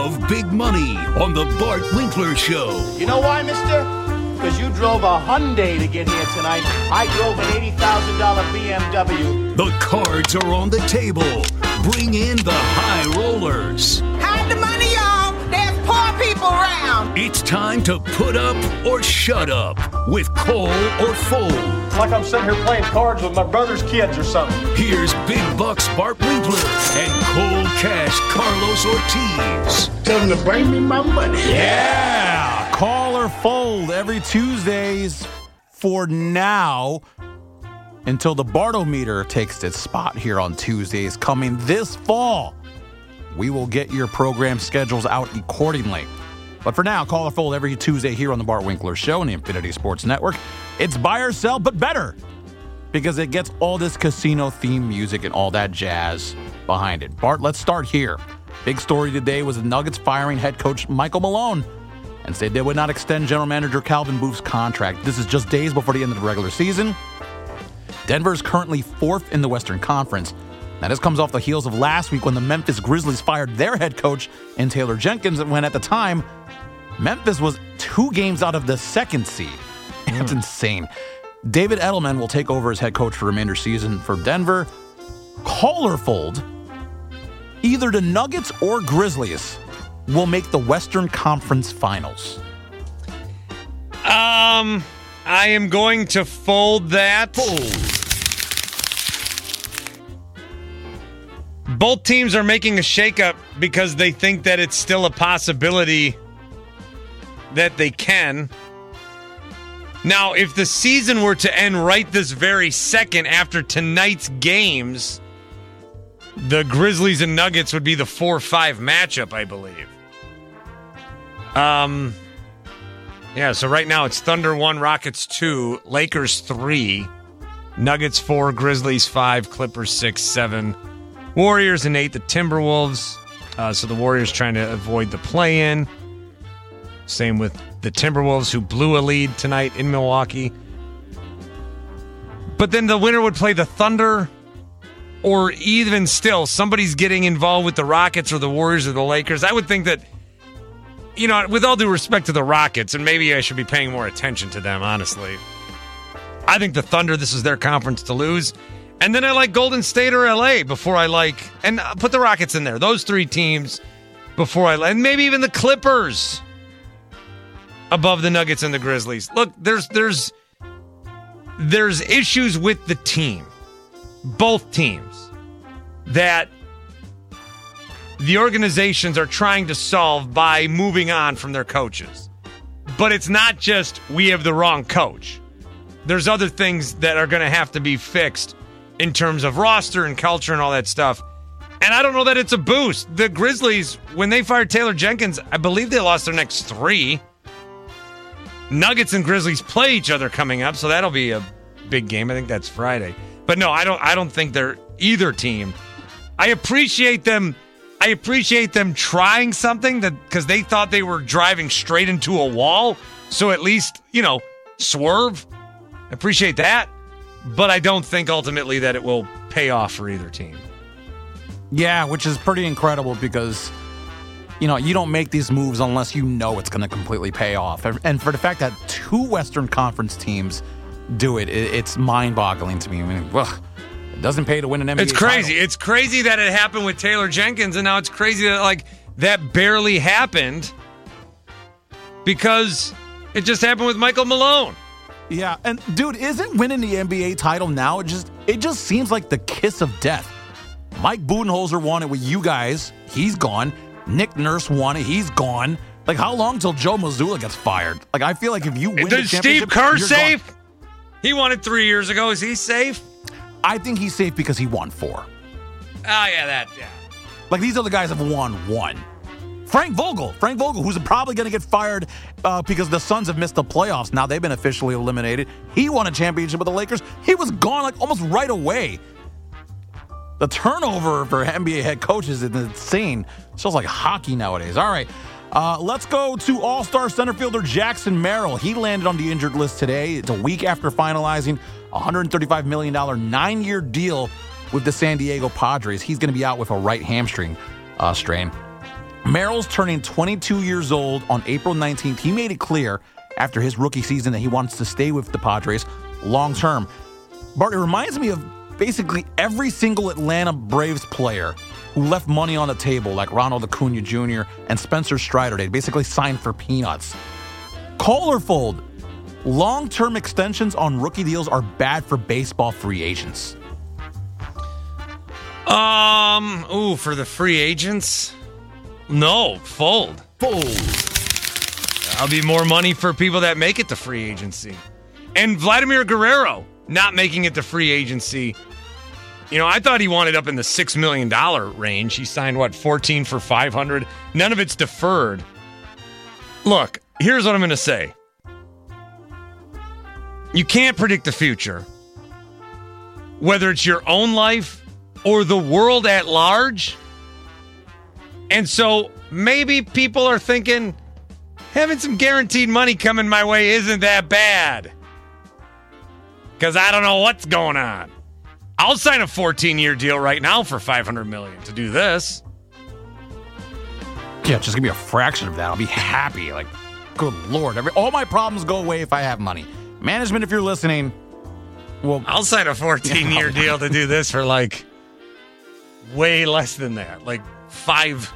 of big money on the Bart Winkler Show. You know why, mister? Because you drove a Hyundai to get here tonight. I drove an $80,000 BMW. The cards are on the table. Bring in the high rollers. Hide the money, y'all. There's poor people around. It's time to put up or shut up with Call or Fold. It's like I'm sitting here playing cards with my brother's kids or something. Here's Big Bucks Bart Winkler and Cold Cash Carlos Ortiz. Tell them to bring me my money. Yeah! Call or Fold every Tuesdays for now until the Bartometer takes its spot here on Tuesdays coming this fall. We will get your program schedules out accordingly. But for now, call or fold every Tuesday here on the Bart Winkler Show and the Infinity Sports Network. It's buy or sell, but better, because it gets all this casino theme music and all that jazz behind it. Bart, let's start here. Big story today was the Nuggets firing head coach Michael Malone and said they would not extend general manager Calvin Booth's contract. This is just days before the end of the regular season. Denver is currently 4th in the Western Conference. Now, this comes off the heels of last week when the Memphis Grizzlies fired their head coach in Taylor Jenkins, when at the time, Memphis was 2 games out of the 2nd seed. That's insane. David Edelman will take over as head coach for the remainder season for Denver. Call or fold, either the Nuggets or Grizzlies will make the Western Conference Finals. I am going to fold that. Both teams are making a shakeup because they think that it's still a possibility that they can. Now, if the season were to end right this very second after tonight's games, the Grizzlies and Nuggets would be the 4-5 matchup, I believe. Yeah, so right now it's Thunder 1, Rockets 2, Lakers 3, Nuggets 4, Grizzlies 5, Clippers 6, 7, Warriors and 8, the Timberwolves. So the Warriors trying to avoid the play-in. Same with the Timberwolves, who blew a lead tonight in Milwaukee. But then the winner would play the Thunder, or even still, somebody's getting involved with the Rockets or the Warriors or the Lakers. I would think that, you know, with all due respect to the Rockets, and maybe I should be paying more attention to them, honestly, I think the Thunder, this is their conference to lose. And then I like Golden State or LA before I like, and put the Rockets in there. Those 3 teams before I like, and maybe even the Clippers above the Nuggets and the Grizzlies. Look, there's issues with the team, both teams, that the organizations are trying to solve by moving on from their coaches. But it's not just we have the wrong coach. There's other things that are going to have to be fixed in terms of roster and culture and all that stuff. And I don't know that it's a boost. The Grizzlies, when they fired Taylor Jenkins, I believe they lost their next 3. Nuggets and Grizzlies play each other coming up, so that'll be a big game. I think that's Friday. But no, I don't think they're either team. I appreciate them trying something, that because they thought they were driving straight into a wall. So at least, swerve. I appreciate that. But I don't think ultimately that it will pay off for either team. Yeah, which is pretty incredible because, you don't make these moves unless you know it's going to completely pay off. And for the fact that 2 Western Conference teams do it, it's mind-boggling to me. I mean, it doesn't pay to win an NBA It's crazy. title. It's crazy that it happened with Taylor Jenkins, and now it's crazy that, that barely happened because it just happened with Michael Malone. Yeah, and dude, isn't winning the NBA title now, it just seems like the kiss of death. Mike Budenholzer won it with you guys. He's gone. Nick Nurse won it. He's gone. How long till Joe Mazzulla gets fired? I feel like if you win the championship, Steve Kerr you're safe? gone. He won it 3 years ago. Is he safe? I think he's safe because he won 4. Oh, yeah. These other guys have won 1. Frank Vogel, who's probably going to get fired because the Suns have missed the playoffs. Now they've been officially eliminated. He won a championship with the Lakers. He was gone almost right away. The turnover for NBA head coaches is insane. It's just like hockey nowadays. All right, let's go to All-Star center fielder Jackson Merrill. He landed on the injured list today. It's a week after finalizing a $135 million 9-year deal with the San Diego Padres. He's going to be out with a right hamstring strain. Merrill's turning 22 years old on April 19th. He made it clear after his rookie season that he wants to stay with the Padres long term. Bart, it reminds me of basically every single Atlanta Braves player who left money on the table, like Ronald Acuna Jr. and Spencer Strider. They basically signed for peanuts. Call or fold, long-term extensions on rookie deals are bad for baseball free agents. For the free agents? No, fold. That'll be more money for people that make it to free agency. And Vladimir Guerrero not making it to free agency. You know, I thought he wanted up in the $6 million range. He signed, 14 for $500. None of it's deferred. Look, here's what I'm going to say. You can't predict the future. Whether it's your own life or the world at large. And so maybe people are thinking, having some guaranteed money coming my way isn't that bad. Because I don't know what's going on. I'll sign a 14-year deal right now for $500 million to do this. Yeah, just give me a fraction of that. I'll be happy. Like, good Lord. All my problems go away if I have money. Management, if you're listening, well, I'll sign a 14-year deal to do this for way less than that. Like five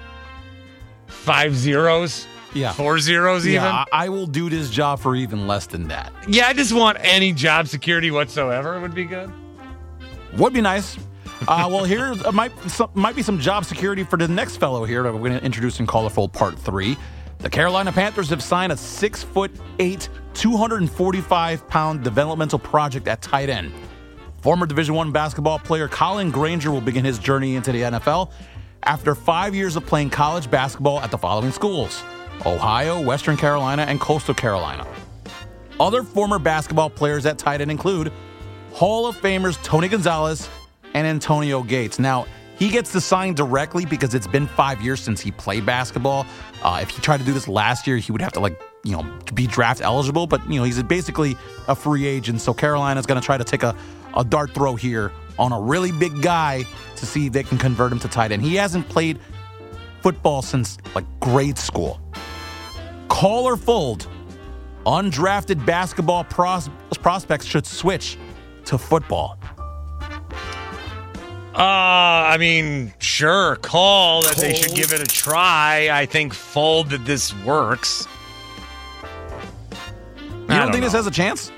zeros. Yeah. 4 zeros even. Yeah, I will do this job for even less than that. Yeah, I just want any job security whatsoever would be good. Would be nice. Well, here might be some job security for the next fellow here that we're going to introduce in Colorful Part 3. The Carolina Panthers have signed a 6'8", 245-pound developmental project at tight end. Former Division I basketball player Colin Granger will begin his journey into the NFL after 5 years of playing college basketball at the following schools: Ohio, Western Carolina, and Coastal Carolina. Other former basketball players at tight end include Hall of Famers Tony Gonzalez and Antonio Gates. Now, he gets to sign directly because it's been 5 years since he played basketball. If he tried to do this last year, he would have to be draft eligible. But, he's basically a free agent. So Carolina's going to try to take a dart throw here on a really big guy to see if they can convert him to tight end. He hasn't played football since grade school. Call or fold, undrafted basketball prospects should switch to football. Sure, call that they should give it a try. I think fold that this works. You don't think this has a chance?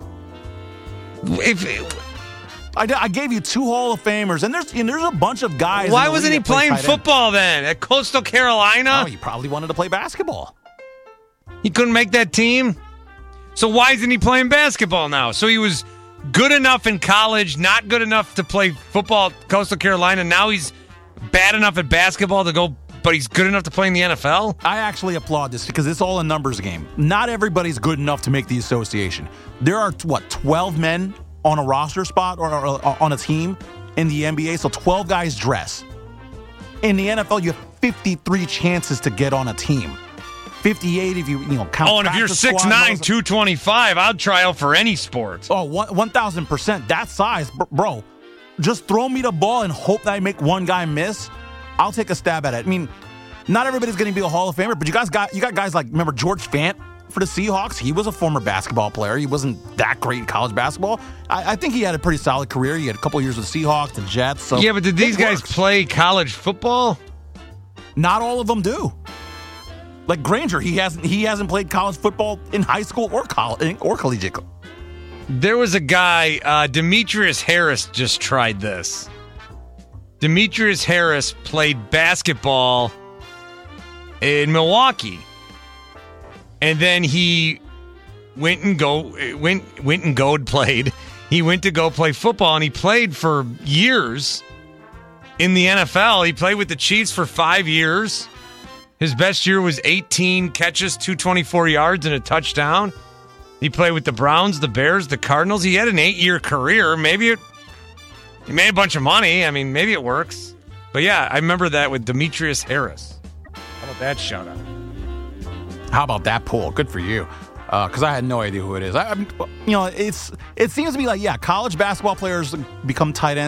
I gave you 2 Hall of Famers, and there's a bunch of guys. Why wasn't he playing football then at Coastal Carolina? Oh, he probably wanted to play basketball. He couldn't make that team? So why isn't he playing basketball now? So he was good enough in college, not good enough to play football at Coastal Carolina. Now he's bad enough at basketball to go, but he's good enough to play in the NFL? I actually applaud this because it's all a numbers game. Not everybody's good enough to make the association. There are, 12 men on a roster spot or on a team in the NBA, so 12 guys dress. In the NFL, you have 53 chances to get on a team. 58 if you count. Oh, and if you're 6'9", 225, I'd try out for any sport. Oh, 1,000%. That size, bro. Just throw me the ball and hope that I make one guy miss. I'll take a stab at it. I mean, not everybody's going to be a Hall of Famer, but you got guys like, remember George Fant for the Seahawks? He was a former basketball player. He wasn't that great in college basketball. I think he had a pretty solid career. He had a couple of years with the Seahawks and Jets. So yeah, but did these guys play college football? Not all of them do. Like Granger, he hasn't played college football in high school or collegiate. There was a guy, Demetrius Harris, just tried this. Demetrius Harris played basketball in Milwaukee, and then he went to go play football, and he played for years in the NFL. He played with the Chiefs for 5 years. His best year was 18 catches, 224 yards, and a touchdown. He played with the Browns, the Bears, the Cardinals. He had an 8-year career. He made a bunch of money. I mean, maybe it works. But yeah, I remember that with Demetrius Harris. How about that shout out? How about that pull? Good for you. Because I had no idea who it is. It seems to be college basketball players become tight ends.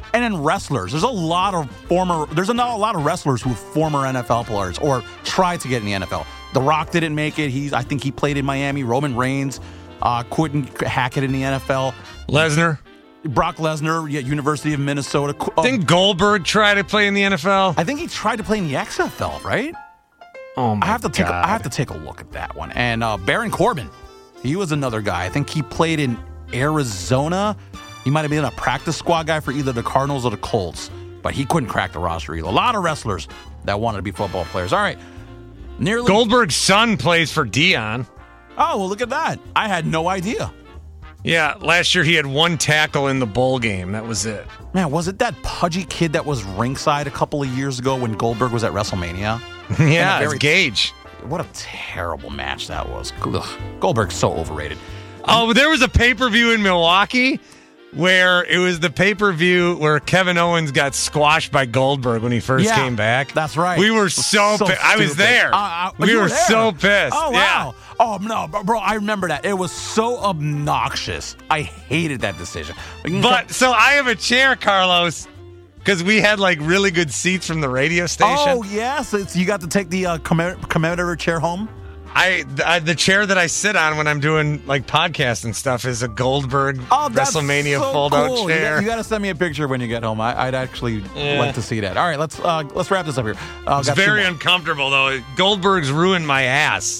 And then wrestlers. There's not a lot of wrestlers who are former NFL players or tried to get in the NFL. The Rock didn't make it. I think he played in Miami. Roman Reigns couldn't hack it in the NFL. Lesnar. Brock Lesnar, University of Minnesota. Didn't Goldberg try to play in the NFL? I think he tried to play in the XFL, right? Oh my God. I have to take a look at that one. And Baron Corbin, he was another guy. I think he played in Arizona. He might have been a practice squad guy for either the Cardinals or the Colts, but he couldn't crack the roster either. A lot of wrestlers that wanted to be football players. All right. Goldberg's son plays for Dion. Oh, well, look at that. I had no idea. Yeah, last year he had one tackle in the bowl game. That was it. Man, was it that pudgy kid that was ringside a couple of years ago when Goldberg was at WrestleMania? Yeah, it's Gage. What a terrible match that was. Ugh. Goldberg's so overrated. Oh, there was a pay-per-view in Milwaukee where it was the pay-per-view where Kevin Owens got squashed by Goldberg when he first came back. That's right. We were so pissed. I was there. We were so pissed. Oh, wow. Yeah. Oh, no, bro, I remember that. It was so obnoxious. I hated that decision. So I have a chair, Carlos, because we had like really good seats from the radio station. Oh, yes. You got to take the commemorative chair home? The chair that I sit on when I'm doing like podcasts and stuff is a Goldberg WrestleMania fold-out chair. You got to send me a picture when you get home. I'd actually like to see that. All right, let's wrap this up here. It's very uncomfortable though. Goldberg's ruined my ass.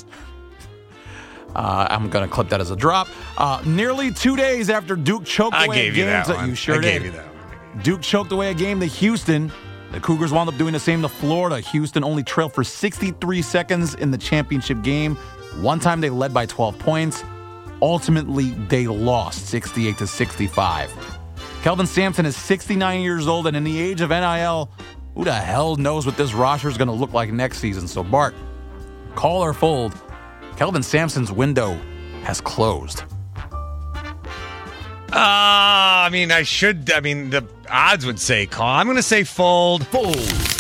I'm going to clip that as a drop. Nearly 2 days after Duke choked away a game that you sure did. I gave you that one. Duke choked away a game to Houston. The Cougars wound up doing the same to Florida. Houston only trailed for 63 seconds in the championship game. One time they led by 12 points. Ultimately, they lost 68-65. Kelvin Sampson is 69 years old, and in the age of NIL, who the hell knows what this roster is going to look like next season? So, Bart, call or fold, Kelvin Sampson's window has closed. The odds would say call. I'm going to say fold. Fold.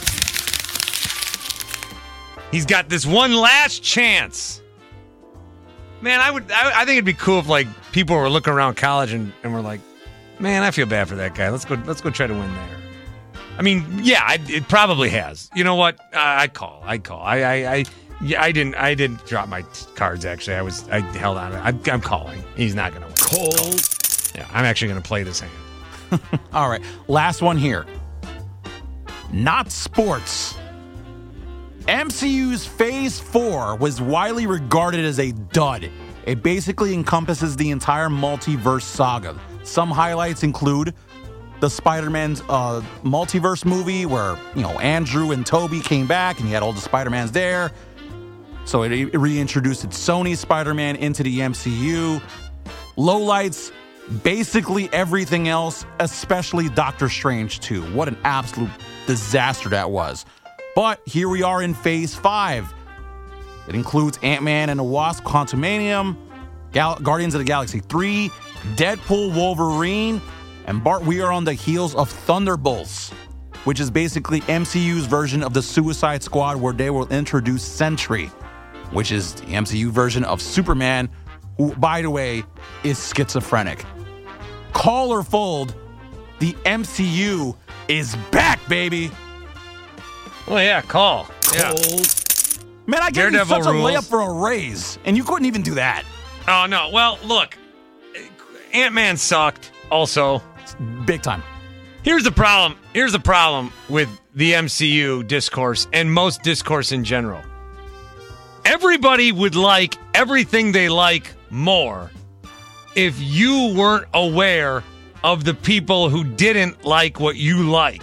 He's got this one last chance. Man, I think it'd be cool if like people were looking around college and were like, man, I feel bad for that guy. Let's go try to win there. I mean, yeah, it probably has. You know what? I'd call. I didn't drop my cards, actually. I held on. I'm calling. He's not going to win. Call. Yeah, I'm actually going to play this hand. All right, last one here. Not sports. MCU's Phase 4 was widely regarded as a dud. It basically encompasses the entire multiverse saga. Some highlights include the Spider-Man's multiverse movie where, Andrew and Toby came back and you had all the Spider-Mans there. So it reintroduced Sony's Spider-Man into the MCU. Lowlights, basically everything else, especially Doctor Strange 2. What an absolute disaster that was. But here we are in Phase 5. It includes Ant-Man and the Wasp: Quantumanium, Guardians of the Galaxy 3, Deadpool, Wolverine, and Bart, we are on the heels of Thunderbolts, which is basically MCU's version of the Suicide Squad, where they will introduce Sentry, which is the MCU version of Superman, who, by the way, is schizophrenic. Call or fold, the MCU is back, baby. Well, yeah, call. Yeah. Man, I gave you such a layup for a raise, and you couldn't even do that. Oh, no. Well, look, Ant-Man sucked also. Big time. Here's the problem. Here's the problem with the MCU discourse and most discourse in general. Everybody would like everything they like more if you weren't aware of the people who didn't like what you like.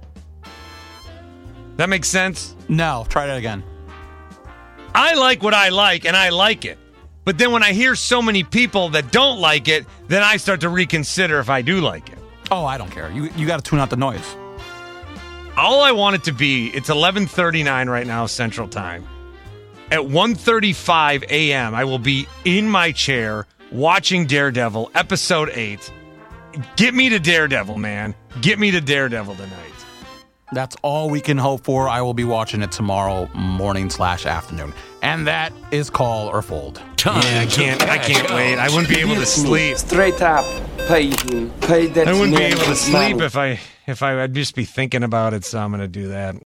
That makes sense? No, try that again. I like what I like, and I like it. But then when I hear so many people that don't like it, then I start to reconsider if I do like it. Oh, I don't care. You got to tune out the noise. All I want it to be, it's 11:39 right now, Central Time. At 1:35 a.m., I will be in my chair watching Daredevil, Episode 8. Get me to Daredevil, man. Get me to Daredevil tonight. That's all we can hope for. I will be watching it tomorrow morning/afternoon. And that is call or fold. Yeah, I can't wait. I wouldn't be able to sleep. Straight up, pay him. Pay that. I wouldn't be able to sleep if I If I'd just be thinking about it, so I'm going to do that.